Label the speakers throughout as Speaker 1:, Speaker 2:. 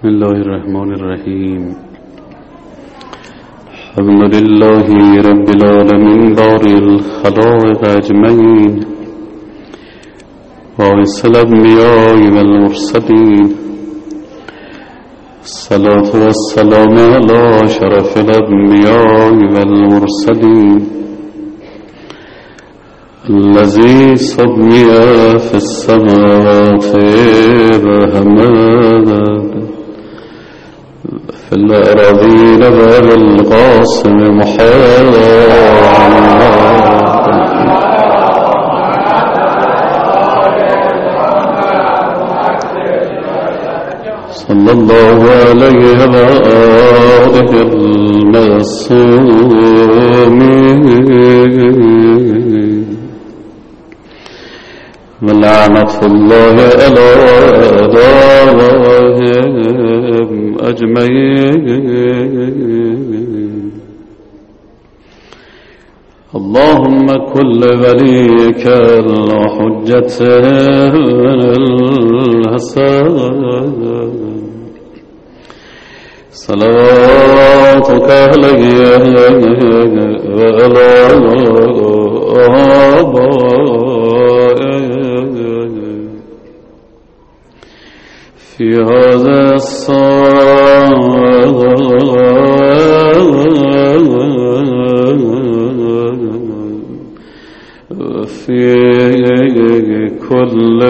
Speaker 1: بسم الله الرحمن الرحيم. الحمد لله رب العالمين بارئ الخلائق أجمعين وارث الأنبياء والمرسلين. الصلاة والسلام على شرف الأنبياء والمرسلين الذي سمي في السماوات بحمد في الأراضين بالقاسم محمد صلى الله عليه وآله المعصومين ولعنة الله على أعدائهم أجمعين. اللهم كل وليك الحجة الحسن صلواتك عليه وعلى آبائه في هذا الصلاة في كل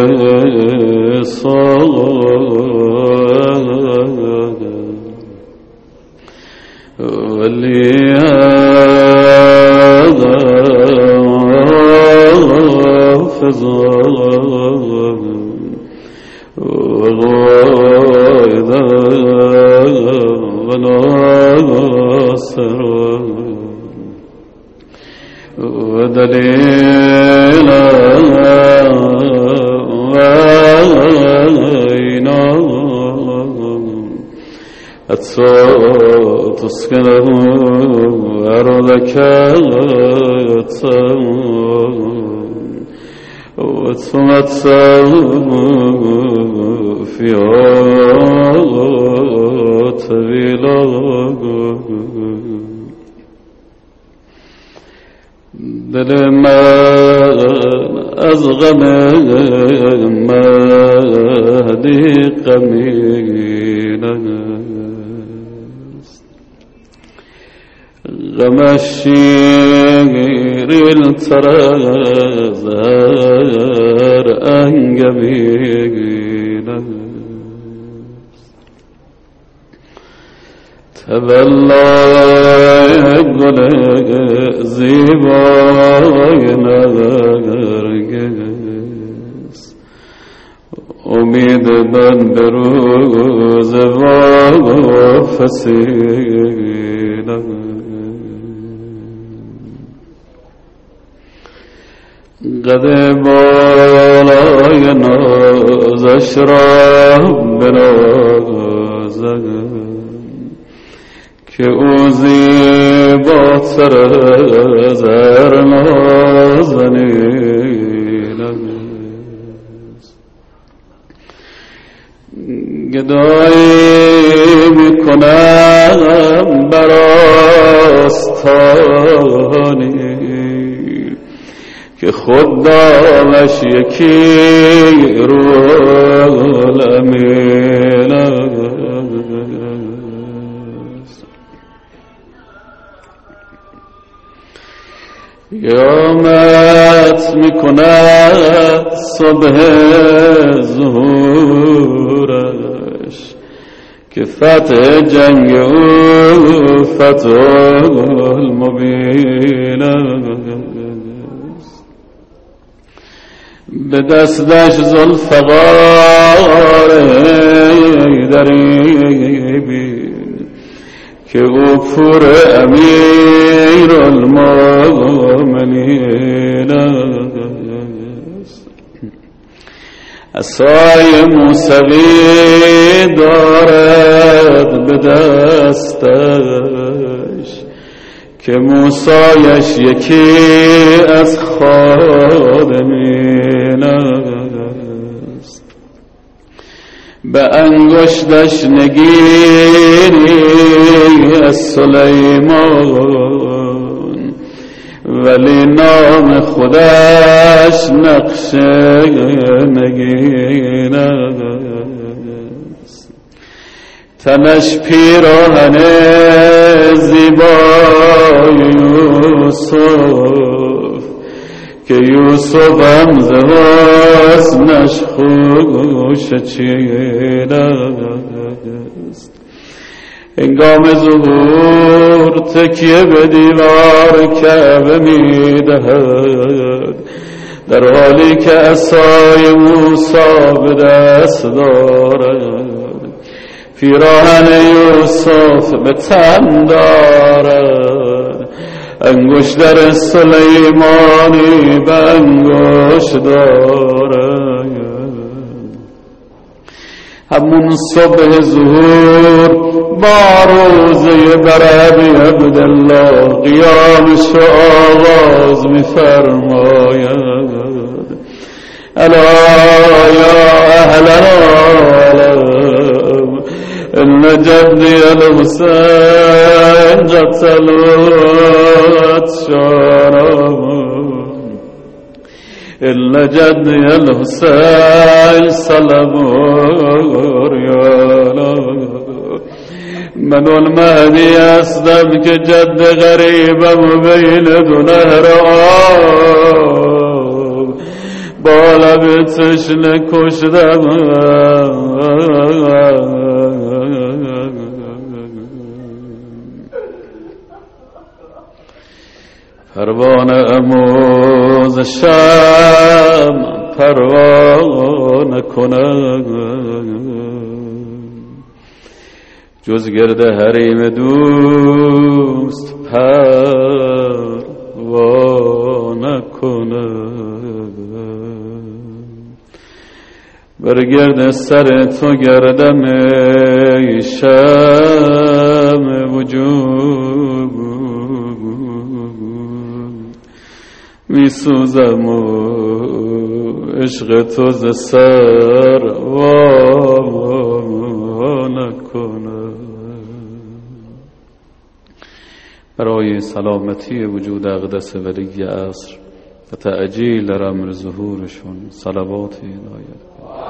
Speaker 1: صلاة ولهذا فضل وغايدا وناصر ودليلا وعينا تسكنه أرضك وتمتع فيها طويلا دل من از غم مهدی غمگین است، غم شیرین‌تر از هر انگبین است. تولای گل زیبای نرگس، امید من به روز واپسین است. قد بالای نازش را بنازم که او زیباتر از هر نازنین است. گدایی میکنم بر آستانی که خود دامش یکی روح الامین است. قیامت میکند صبح ظهورش که فتح جنگ او فتح المبین است. به دستش ذوالفقار حیدری بین که او پور امیر المؤمنین است. عصای موسوی دارد به دستش که موسایش یکی از خادمین است. به انگشتش نگینی از سلیمان، ولی نام خودش نقشه نگین است. تنش پیراهن زیبای یوسف که یوسف هم ز حسنش خوش چین است. هنگام ظهور تکیه به دیوار کعبه می‌دهد، در حالی که عصای موسی به دست دارد. پیراهن یوسف به تن دارد، انگشتر سلیمانی به انگشت دارد. همون صبح ظهور با روزه برابی عبدالله قیامش آغاز می‌فرماید. الا یا اهل العالم ان جدی الحسین قتلت شارم، إلا جدي الحسين صلب ريالا. من المهدی هستم که جد غریبم بین دو نهر آب، با لب تشنه کشتم. پروانه اموز شم پروانه کنم، جز گرد حریم دوست پروانه کنم. بر گرد سر تو گردم ای شمع وجود، می سوزم و عشق تو ز سر وا نکنم. برای سلامتی وجود اقدس ولی عصر و تعجیل در امر ظهورشون صلوات عنایت.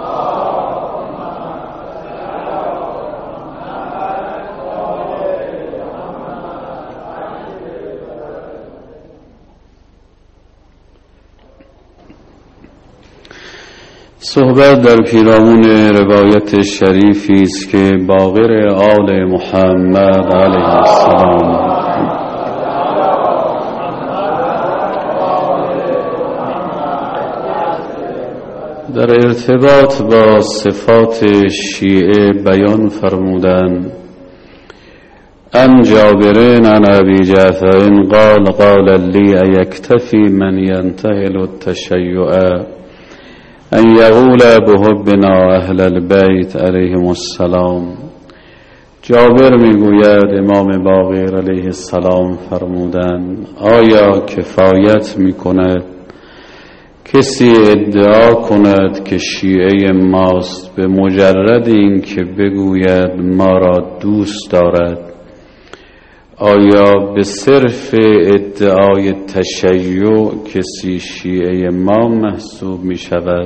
Speaker 1: صحبت در پیرامون روایت شریفی است که باقر آل محمد علیه السلام در ارتباط با صفات شیعه بیان فرمودند. عن جابر عن ابی جعفر قال قال لی ایکتفی من ینتهل التشیع ان یقول بحبنا اهل البیت علیهم السلام. جابر میگوید امام باقر علیه السلام فرمودند آیا کفایت میکند کسی ادعا کند که شیعه ماست به مجرد این که بگوید ما را دوست دارد؟ آیا به صرف ادعای تشیع کسی شیعه ما محسوب می شود؟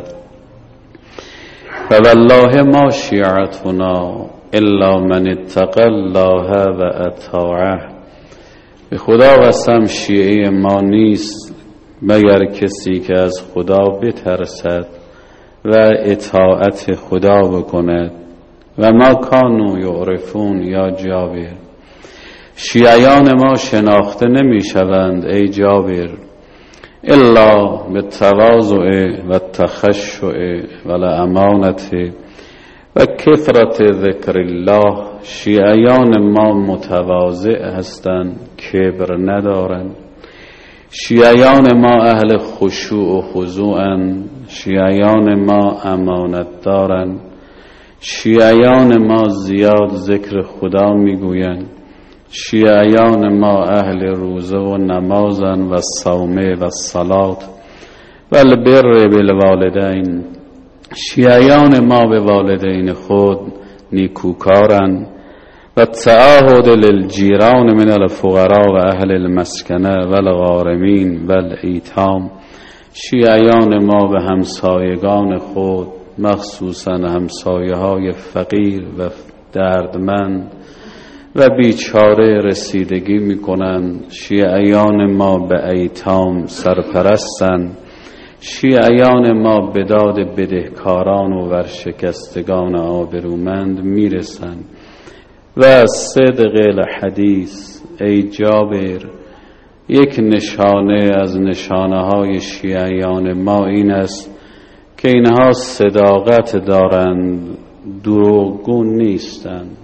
Speaker 1: فوالله ما شیعتنا الا من اتقى الله و اطاعه. به خدا قسم شیعه ما نیست مگر کسی که از خدا بترسد و اطاعت خدا بکند. و ما کانوا یعرفون یا جابر، شیعیان ما شناخته نمی شوند ای جابر الا به تواضع و تخشع و الامانت و کثرت ذکر الله. شیعیان ما متواضع هستند، کبر ندارند. شیعیان ما اهل خشوع و خضوعند. شیعیان ما امانت دارند. شیعیان ما زیاد ذکر خدا میگویند. شیعیان ما اهل روزه و نمازند و صومه و صلات و البر بالوالدین شیعیان ما به والدین خود نیکوکارند و تعاهد للجیران من الفقراء و اهل المسکنه و الغارمین و الایتام. شیعیان ما به همسایگان خود مخصوصا همسایه های فقیر و دردمند و بیچاره رسیدگی می کنند. شیعیان ما به ایتام سرپرستند. شیعیان ما به داد بدهکاران و ورشکستگان آبرومند می رسند. و صدق الحدیث ای جابر، یک نشانه از نشانه های شیعیان ما این است که اینها صداقت دارند، دروغگو نیستند.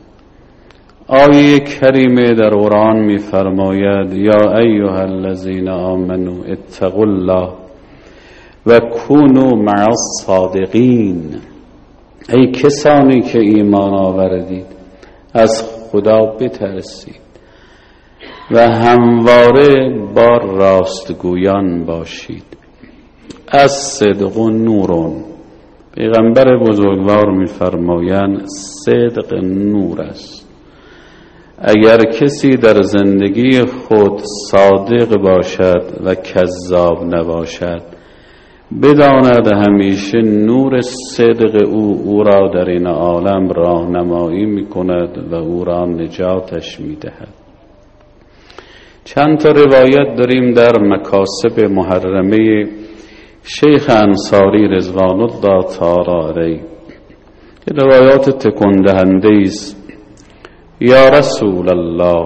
Speaker 1: آیه کریمه در قرآن می فرماید یا ایها الذین آمنوا اتقوا الله و کونوا مع الصادقین. ای کسانی که ایمان آوردید از خدا بترسید و همواره با راستگویان باشید. از صدق و نورون، پیغمبر بزرگوار می‌فرمایند صدق نور است. اگر کسی در زندگی خود صادق باشد و کذاب نباشد، بداند همیشه نور صدق او را در این عالم راهنمایی می‌کند و او را نجاتش می‌دهد. چند تا روایت داریم در مکاسب محرمه شیخ انصاری رضوان الله تعالی علیه که روایات تکان دهنده است. یا رسول الله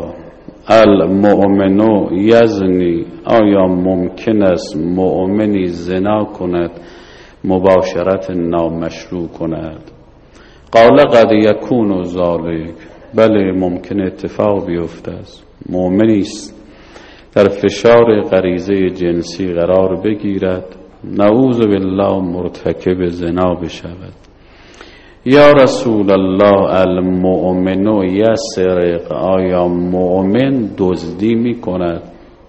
Speaker 1: المؤمن یزنی، آیا ممکن است مؤمنی زنا کند مباشرت نامشروع کند؟ قال قد یکون ذلک، بله ممکن اتفاق بیفته است. مؤمنی است در فشار غریزه جنسی قرار بگیرد، نعوذ بالله مرتکب زنا بشود. یا رسول الله المؤمن یسرق، آیا مؤمن دزدی می کند؟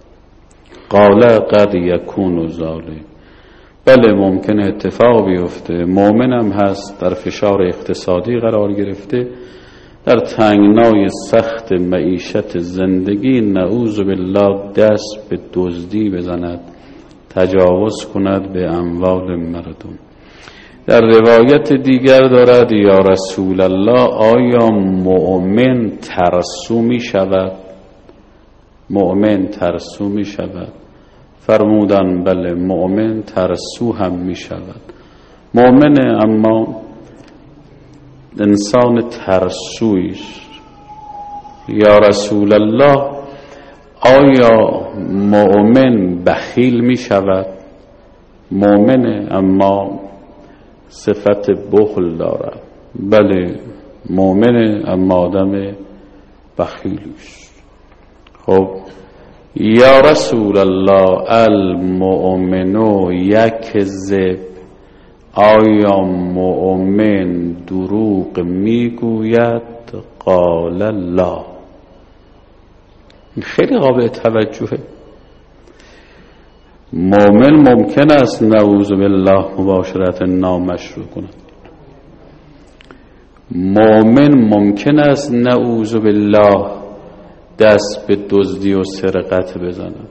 Speaker 1: قال قد یکون ذلک، بله ممکن اتفاق بیفته. مؤمن هم هست در فشار اقتصادی قرار گرفته، در تنگنای سخت معیشت زندگی نعوذ بالله دست به دزدی بزند، تجاوز کند به اموال مردم. در روایت دیگر دارد یا رسول الله آیا مؤمن ترسو می شود؟ مؤمن ترسو می شود؟ فرمودن بله مؤمن ترسو هم می شود. مؤمن اما انسان ترسویش. یا رسول الله آیا مؤمن بخیل می شود؟ مؤمن اما صفت بخل دارد. بله مؤمن اما آدم بخیلیش. خب یا رسول الله المؤمن یکذب، آیا مؤمن دروغ میگوید؟ قال لا. خیلی قابل توجهه. مؤمن ممکن است نعوذ بالله مباشرت نامشروع کند. مؤمن ممکن است نعوذ بالله دست به دزدی و سرقت بزند.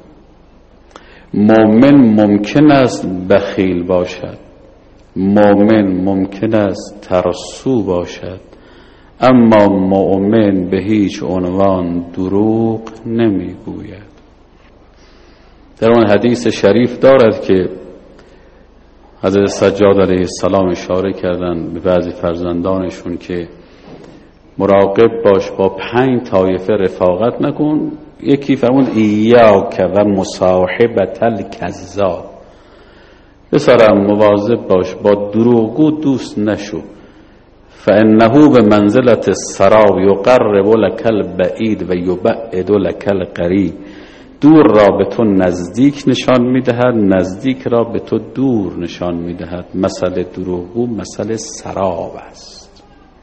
Speaker 1: مؤمن ممکن است بخیل باشد. مؤمن ممکن است ترسو باشد. اما مؤمن به هیچ عنوان دروغ نمیگوید. در اون حدیث شریف دارد که حضرت سجاد علیه السلام اشاره کردن به بعضی فرزندانشون که مراقب باش با 5 طایفه رفاقت نکن. یکی فرمود ایاک و مصاحبت الکذاب، بسرم مواظب باش با دروغگو دوست نشو. فانه به منزلت السراب یقرب لك البعید و یبعد لك القریب، دور را به تو نزدیک نشان میدهد، نزدیک را به تو دور نشان میدهد. مسئله دروغگو مسئله سراب است.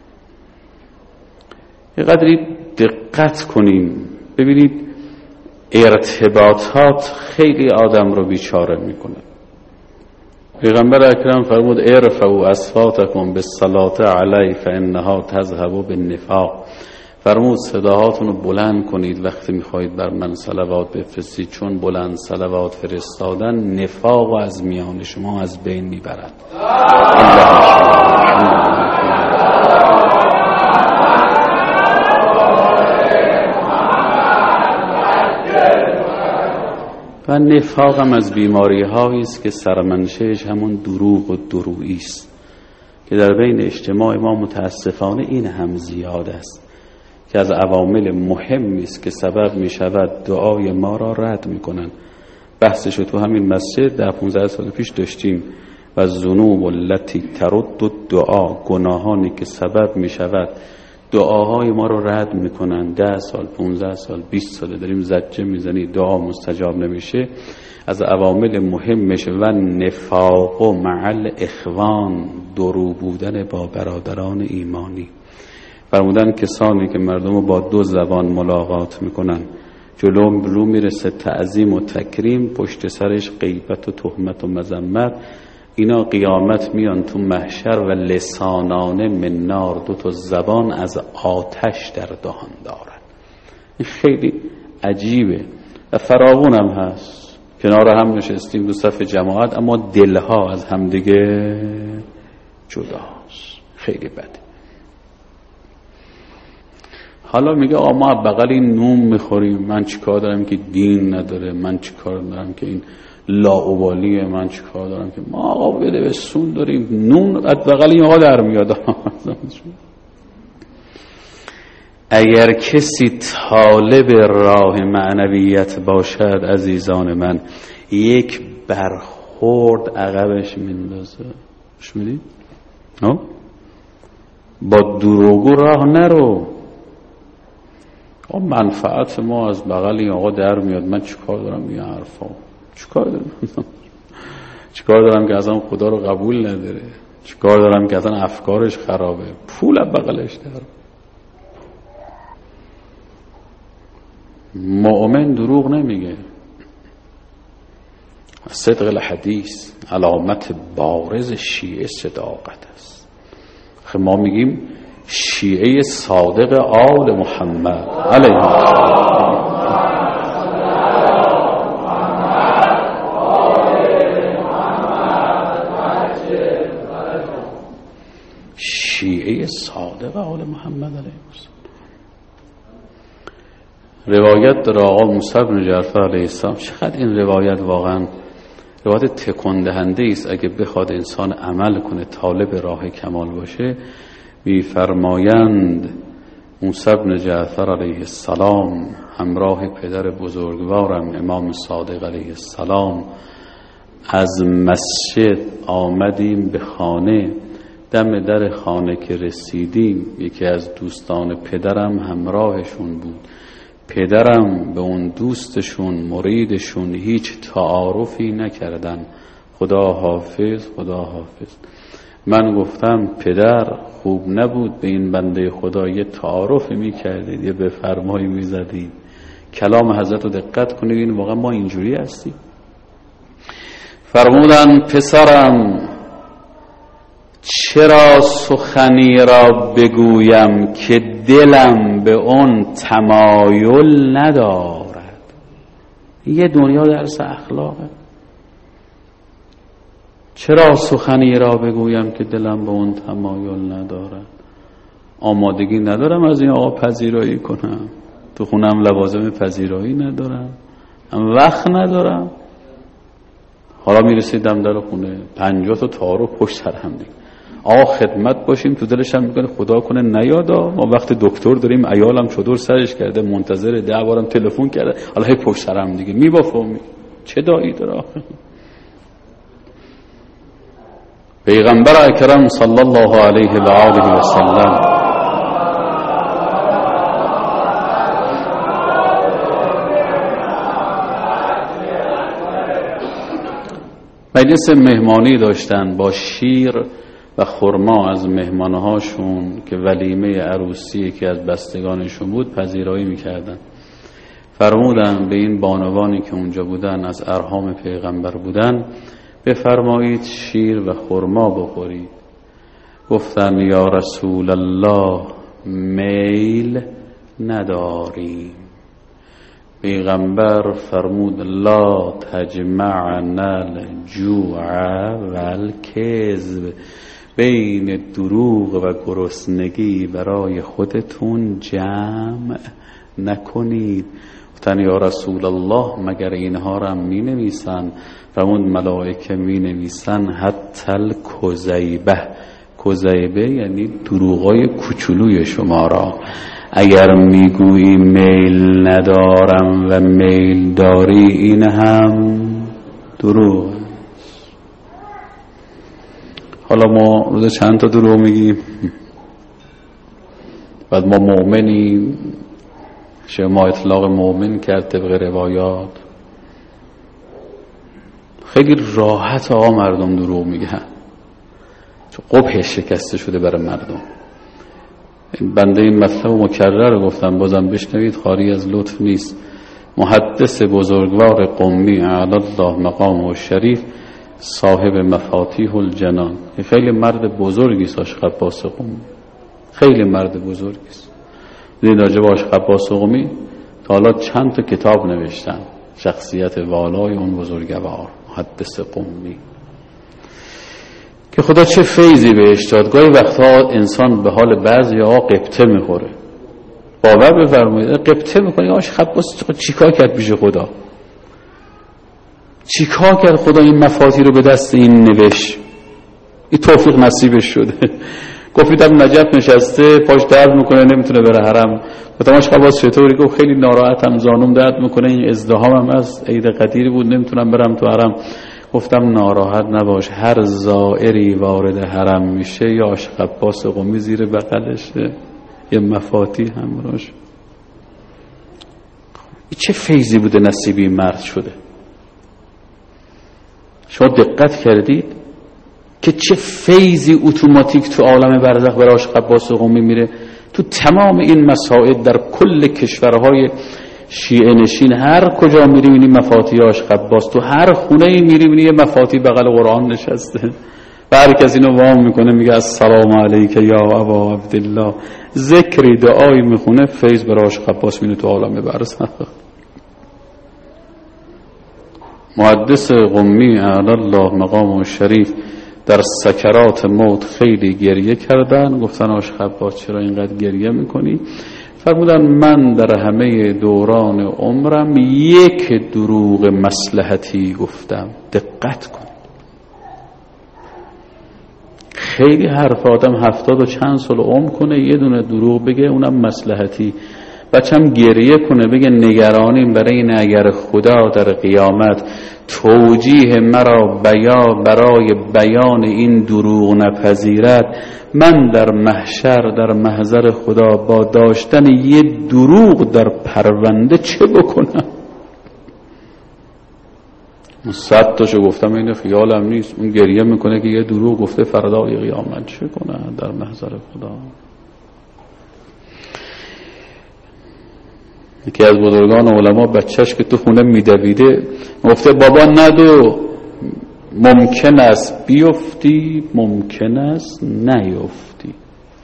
Speaker 1: یه قدری دقت کنیم ببینید ارتباطات خیلی آدم رو بیچاره میکنه. پیغمبر اکرم فرمود ارفعوا اصواتکم بالصلاة علی فانها تذهب بالنفاق. فرمود صداهاتون رو بلند کنید وقتی میخواهید بر من صلوات بفرستید، چون بلند صلوات فرستادن نفاق و از میان شما از بین میبرد. و نفاق هم از بیماری هایی است که سرمنشهش همون دروغ و درویی است که در بین اجتماع ما متاسفانه این هم زیاد است، که از عوامل مهمی است که سبب می شود دعای ما را رد می کنند. بحثش تو همین مسجد در 15 سال پیش داشتیم. و الذنوب التي ترد الدعا، گناهانی که سبب می شود دعاهای ما رو رد میکنن. 10 سال 15 سال 20 سال داریم زجه میزنی دعا مستجاب نمیشه. از عوامل مهمش و نفاق و مع اخوان، درو بودن با برادران ایمانی. فرمودن کسانی که مردم رو با 2 زبان ملاقات میکنن، جلو میرسه تعظیم و تکریم، پشت سرش غیبت و تهمت و مذمت، اینا قیامت میان تو محشر و لسانان من نار، 2 زبان از آتش در دهان دارن. این خیلی عجیبه و فراوان هم هست. کنار هم نشستیم دو صف جماعت اما دلها از همدیگه جداست. خیلی بده. حالا میگه آقا ما بغل این نون میخوریم، من چیکار دارم که دین نداره، من چیکار دارم که این لاابالیه، من چیکار دارم که ما آقا بده به سون داریم، نون از بغل این آقا در میاد. اگر کسی طالب راه معنویت باشد عزیزان من، یک برخورد عقبش میندازه. خوش میدید؟ با دروغو راه نرو. منفعت ما از بغل این آقا در میاد، من چیکار دارم این حرفا، چیکار دارم که اصلا خدا رو قبول نداره، چیکار دارم که اصلا افکارش خرابه، پول از بغلش در. مؤمن دروغ نمیگه. صدق الحدیث علامت بارز شیعه صداقت است. ما میگیم شیعه صادق آل محمد علیه السلام. شیعه صادق آل محمد علیه السلام. روایت در آقا موسی بن جعفر علیه السلام، چقدر این روایت واقعا روایت تکان دهنده است اگه بخواد انسان عمل کنه، طالب راه کمال باشه. می‌فرمایند موسی بن جعفر علیه السلام همراه پدر بزرگوارم امام صادق علیه السلام از مسجد آمدیم به خانه. دم در خانه که رسیدیم یکی از دوستان پدرم همراهشون بود. پدرم به اون دوستشون مریدشون هیچ تعارفی نکردن، خدا حافظ خدا حافظ. من گفتم پدر خوب نبود به این بنده خدا یه تعارفی میکردید، یه بفرمایی میزدید. کلام حضرت رو دقت کنید، این واقعا ما اینجوری هستیم. فرمودن پسرم چرا سخنی را بگویم که دلم به اون تمایل ندارد. یه دنیا درس اخلاقه. چرا سخنی را بگویم که دلم به اون تمایل ندارد. آمادگی ندارم از این آقا پذیرایی کنم، تو خونم لوازم پذیرایی ندارم، هم وقت ندارم. حالا میرسیدم در خونه 50 تا تعارف پشت سر هم دیگه. آقا خدمت باشیم، تو دلش هم میکنه خدا کنه نیادا، ما وقت دکتر داریم، عیالم چادر سرش کرده منتظر، 10 بارم تلفن کرده، حالا هی پشت سر هم دیگه میبافم. چه دایی داره؟ پیغمبر اکرم صلی الله علیه و آله و سلم مجلس مهمانی داشتن با شیر و خرما از مهمانهاشون که ولیمه عروسی که از بستگانشون بود پذیرایی میکردن. فرمودن به این بانوانی که اونجا بودن از ارحام پیغمبر بودن، بفرمایید شیر و خرما بخورید. گفتن یا رسول الله میل نداریم. پیغمبر فرمود لا تجمعنا الجوع والکذب، بین دروغ و گرسنگی برای خودتون جمع نکنید. گفتن یا رسول الله مگر اینها را می نویسن؟ فرمود ملائکه می نویسن حتی الکذیبه. کذیبه یعنی دروغای کوچولوی شما را. اگر میگویی میل ندارم و میل داری، این هم دروغ. حالا ما روز چند تا دروغ میگیم؟ بعد ما مؤمنیم، شما اطلاق مؤمن کرد طبق روایات. خیلی راحت آقا مردم دروغ میگن، چون قبحش شکسته شده برای مردم. بنده این مطلب مکرر رو گفتم، بازم بشنوید، خالی از لطف نیست. محدث بزرگوار قمی اعلی الله مقام و شریف، صاحب مفاتیح الجنان، خیلی مرد بزرگی است آشق عباس قمی، خیلی مرد بزرگی است. دیدید راجع به آشق عباس قمی تا حالا چند تا کتاب نوشتن، شخصیت والای اون بزرگوار محدث قمی، که خدا چه فیضی بهش داد. گاهی وقتها انسان به حال بعضی ها قبطه میخوره. باور بفرمایید قبطه میکنه، آشق عباس چیکار کرد پیش خدا؟ چیکار کرد خدا این مفاتیح رو به دست این نوشت؟ این توفیق نصیبش شده. گفتم نجف نشسته پاش درد میکنه نمیتونه بره حرم. گفتم آشق عباس چطوری؟ گفت خیلی ناراحتم، زانوم درد میکنه، این ازدحامم از عید قدیری بود نمیتونم برم تو حرم. گفتم ناراحت نباش، هر زائری وارد حرم میشه یا آشق عباس قمی زیر بغلشه، یه مفاتیح همراهش. این چه فیضی بوده نصیبی مرد شده. شما دقت کردید که چه فیضی اتوماتیک تو عالم برزخ برای آشق عباس قمی میره؟ تو تمام این مسائل در کل کشورهای شیعه نشین هر کجا میری میبینی مفاتیح آشق عباس، تو هر خونه میری میبینی یه مفاتیح بغل قرآن نشسته و هر کسی اینو وام میکنه میگه السلام علیک یا ابا عبدالله، ذکری دعایی میخونه، فیض برای آشق عباس میره تو عالم برزخ. محدث قمی اعلی الله مقام شریف در سکرات موت خیلی گریه کردن. گفتن آشق عباس چرا اینقدر گریه میکنی؟ فرمودن من در همه دوران عمرم یک دروغ مصلحتی گفتم. دقت کن، خیلی حرف آدم 70 و چند سال عمر کنه یه دونه دروغ بگه، اونم مصلحتی. بچم گریه کنه بگه نگرانیم برای این اگر خدا در قیامت توجیه مرا برای بیان این دروغ نپذیرد، من در محشر در محضر خدا با داشتن یه دروغ در پرونده چه بکنم؟ 100 تاشو گفتم این خیالم نیست. اون گریه میکنه که یه دروغ گفته فردای قیامت چه کنه در محضر خدا. یکی از بزرگان علما بچهش که تو خونه میدویده گفته بابا ندو، ممکن است بیفتی ممکن است نیفتی.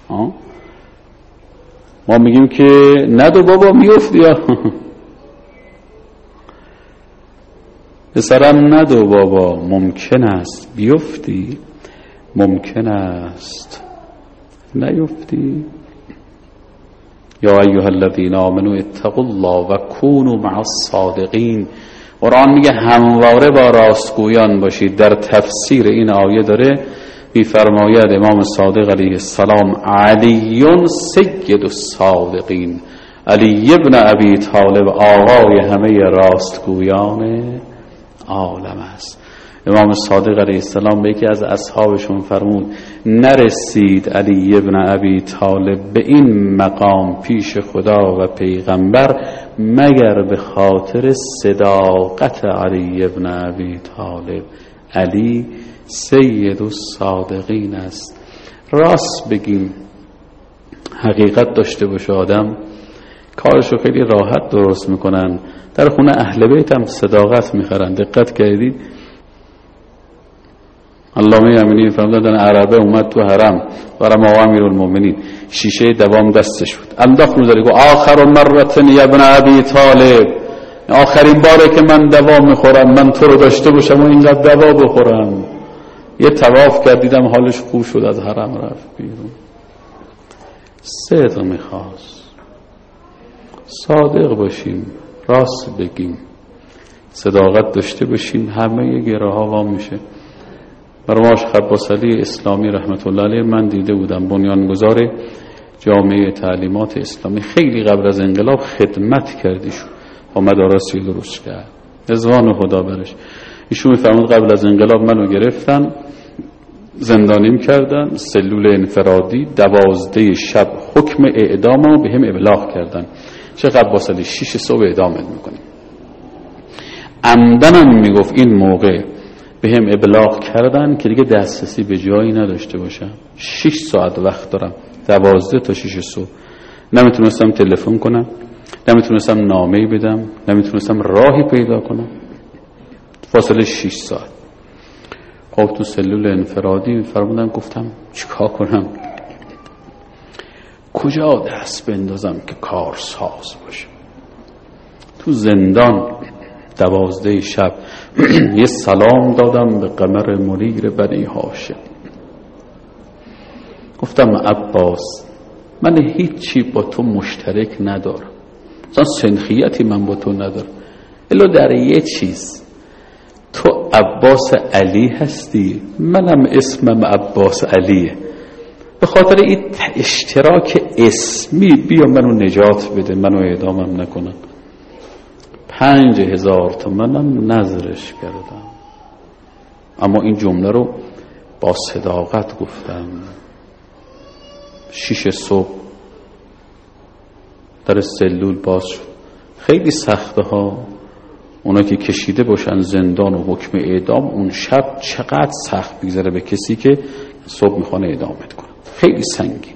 Speaker 1: ما میگیم که ندو بابا میفتی. پسرم ندو بابا، ممکن است بیفتی ممکن است نیفتی. یا ایها الذین آمنوا اتقوا الله و کونوا مع الصادقین. قرآن میگه همواره با راستگویان باشید. در تفسیر این آیه داره میفرماید امام صادق علیه السلام علی سید الصادقین، علی ابن ابی طالب آقای همه راستگویان عالم است. امام صادق علیه السلام به یکی از اصحابشون فرمود نرسید علی ابن ابی طالب به این مقام پیش خدا و پیغمبر مگر به خاطر صداقت علی ابن ابی طالب. علی سید الصادقین است. راست بگیم، حقیقت داشته باشه آدم کارشو خیلی راحت درست میکنن. در خونه اهل بیت هم صداقت میخرن. دقت کردید علامه امینی فرمودن عربه اومد تو حرم برام آقا امیرالمومنین شیشه دوام دستش بود انداخت رو گفت آخر مرتن یا ابن ابی طالب، آخرین باره که من دوا میخورم، من تو رو داشته باشم و اینقدر دوا بخورم. یه طواف کرد دیدم حالش خوب شد، از حرم رفت بیرون. صدق میخواست، صادق باشیم، راست بگیم، صداقت داشته باشیم، همه گره ها وام میشه. برای شیخ عباس علی اسلامی رحمت الله علیه من دیده بودم، بنیانگذار جامعه تعلیمات اسلامی، خیلی قبل از انقلاب خدمت کردیشون و مدارسی درست کرد، رضوان خدا برش. ایشون میفرمود قبل از انقلاب منو گرفتن زندانیم کردن، سلول انفرادی، 12 شب حکم اعدامو به هم ابلاغ کردن. شیخ عباس علی 6 صبح اعدامت میکنیم. عمدنم میگفت این موقع به هم ابلاغ کردن که دیگه دسترسی به جایی نداشته باشم. 6 ساعت وقت دارم، 12 تا 6 صبح. نمیتونستم تلفن کنم، نمیتونستم نامه‌ای بدم، نمیتونستم راهی پیدا کنم. فاصله 6 ساعت. خب تو سلول انفرادی فرمودن، گفتم چیکار کنم؟ کجا دست بندازم که کار ساز باشه؟ تو زندان 12 شب یه سلام دادم به قمر منیر بنی هاشم. گفتم عباس، من هیچی با تو مشترک ندارم، اصلا سنخیتی من با تو ندارم، الا در یه چیز، تو عباس علی هستی، منم اسمم عباس علیه. به خاطر این اشتراک اسمی بیا منو نجات بده، منو اعدامم نکنن. 5000 تومنم نظرش کردم، اما این جمله رو با صداقت گفتم. 6 صبح در سلول باز شد. خیلی سخته ها، اونا که کشیده باشن زندان و حکم اعدام، اون شب چقدر سخت بگذره به کسی که صبح میخوانه اعدامت کنه، خیلی سنگین.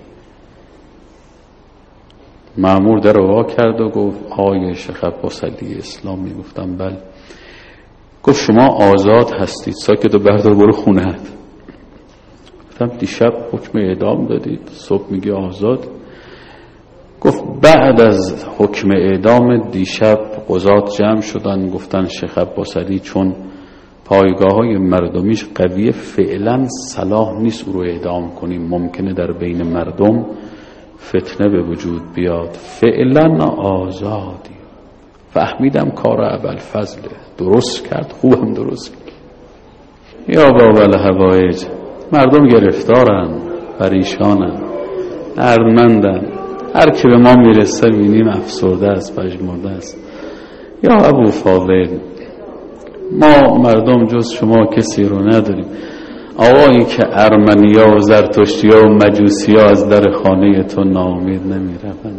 Speaker 1: مأمور در رو وا کرد و گفت آقای شیخ عباس علی اسلامی. گفتم بله. گفت شما آزاد هستید، ساکت و بردار برو خونه‌ات. گفتم دیشب حکم اعدام دادید، صبح میگی آزاد. گفت بعد از حکم اعدام دیشب قضات جمع شدن، گفتن شیخ عباس علی چون پایگاه‌های مردمیش قویه، فعلا صلاح نیست او رو اعدام کنیم، ممکنه در بین مردم فتنه به وجود بیاد، فعلا آزادی. فهمیدم کار ابوالفضل درست کرد، خوبم درست کرد. یا باب الحوائج، مردم گرفتارن، پریشانن، دردمندن، هر که به ما میرسه بینیم افسرده است، پژمرده است. یا ابو فاضل، ما مردم جز شما کسی رو نداریم. آقایی که ارمنیا و زرتشتیا و مجوسیا از در خانه تو ناامید نمیروند.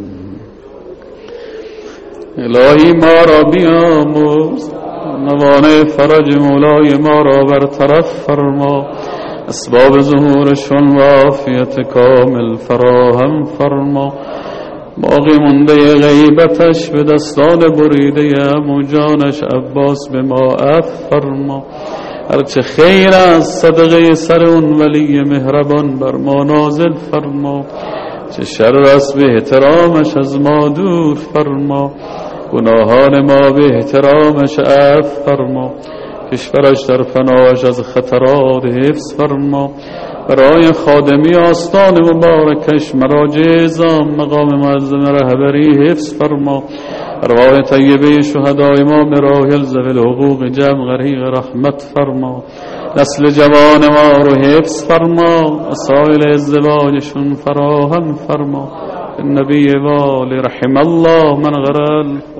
Speaker 1: الهی ما را بیاموز، موانع فرج مولای ما را برطرف فرما، اسباب ظهورشون و عافیت کامل فراهم فرما. باقی مونده غیبتش به دستان بریده عمو جانش عباس به ما عفو فرما. هرچه خیر از صدقه سر اون ولی مهربان بر ما نازل فرما، چه شر است به احترامش از ما دور فرما. گناهان ما به احترامش عفو فرما، کشورش در پناهش از خطرات حفظ فرما. برای خادمی آستان مبارکش مراجع اعظام مقام معظم رهبری حفظ فرما. ارواح طیبه شهدای ما مراحل ذوی الحقوق جمع غریق رحمت فرما. نسل جوان ما رو حفظ فرما، وسایل ازدواجشون فراهم فرما. النبی وال رحم الله من غرل